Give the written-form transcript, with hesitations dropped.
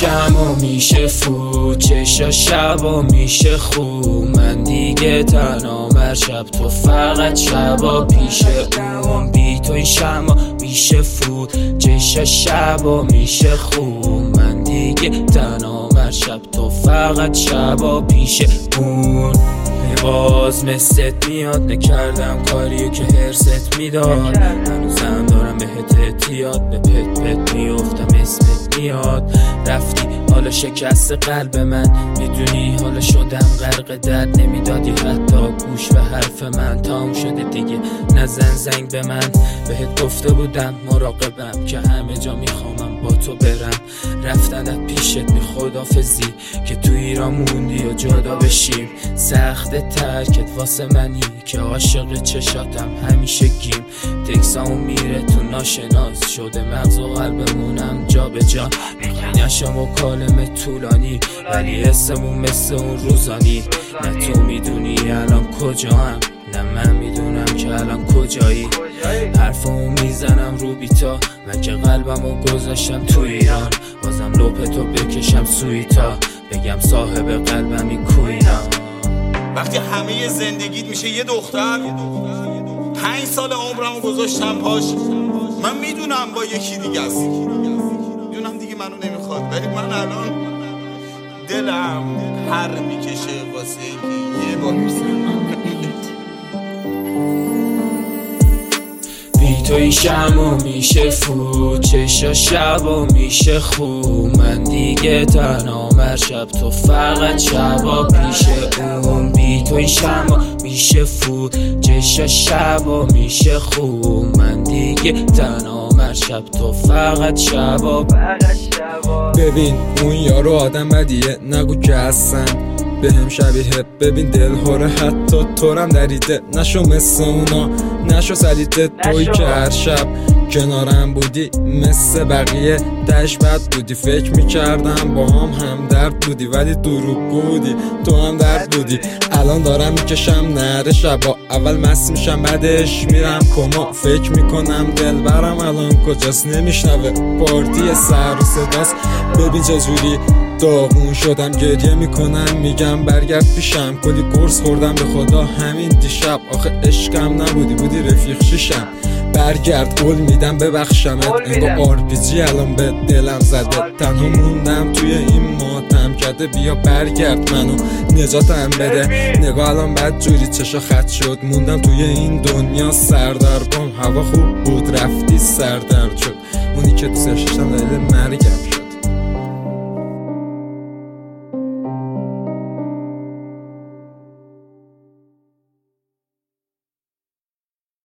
شمع میشه فوت، چشا شبا میشه خوب. من دیگه تنها هر شب، تو فقط شبا پیش اون. بی تو این شمع میشه فوت، چشا شبا میشه خوب. من دیگه تنها هر شب، تو فقط شبا پیش اون. باز مثلت میاد، نکردم کاریو که هرست میداد. هنوزم دارم بهت اعتیاد، به پت پت میافتم اسمت میاد. رفتی حالا شکست قلب من، میدونی حالا شدم غرق درد. نمیدادی حتی گوش به حرف من، تام شده دیگه نزن زنگ به من. بهت گفته بودم مراقبم که همه جا میخوامم با تو برم. رفتن از پیشت بی خدافزی که تو ایران موندی و جدا بشیم. سخت ترکت واسه منی که عاشق چشاتم همیشه گیم. تکسامو میره تو ناشناس شده، مغز و قلبمونم جا به جا. میخوای نشم و کالم طولانی، ولی حسمون مثل اون روزانی. نه تو میدونی الان کجا هم، نه من میدونم که الان کجایی. حرفمو میزنم رو بیتا، من که قلبمو گذاشتم تو ایران. بازم لپتو بکشم سویتا، بگم صاحب قلبمی کوینا. وقتی همه زندگیت میشه یه دختر، 5 سال عمرمو گذاشتم پاش. من میدونم با یکی دیگه است، میدونم دیگه منو نمیخواد، ولی من الان دلم هر میکشه واسه اینکه یه بار بی تو این شمع میشه فوت، چشا شبا میشه خوب. من دیگه تنها هر شب، تو فقط شبا پیش اون. بی تو این شمع میشه فوت، چشا شبا میشه خوب. من دیگه تنها هر شب، تو فقط شبا. ببین اون یارو آدم بدیه، نگو که هستن بهم شبیه. ببین دل هره حتی تورم دریده. نشو مثل اونا، نشو سلیته. توی که هر شب کنارم بودی مثل بقیه دش بد بودی. فکر میکردم با هم درد بودی، ولی دروغ بودی، تو هم درد بودی. الان دارم میکشم نره شبا، اول مست میشم بعدش میرم کما. فکر میکنم دلبرم الان کجاست، نمیشنوه پارتی سر و صداست. ببین چجوری داغون شدم، گریه میکنم میگم برگرد پیشم. کلی قرص خوردم به خدا همین دیشب، آخه عشقم نبودی، بودی رفیق شیشم. برگرد قول میدم ببخشمت، انگار RPG الان به دلم زده. تنها موندم توی این ماتم کرده، بیا برگرد منو نجاتم بده. نگاه الان بد جوری چشا خط شد، موندم توی این دنیا سردرگم. هوا خوب بود رفتی سردرد شد، اونی که دوست داشتم دلیل مرگم شد.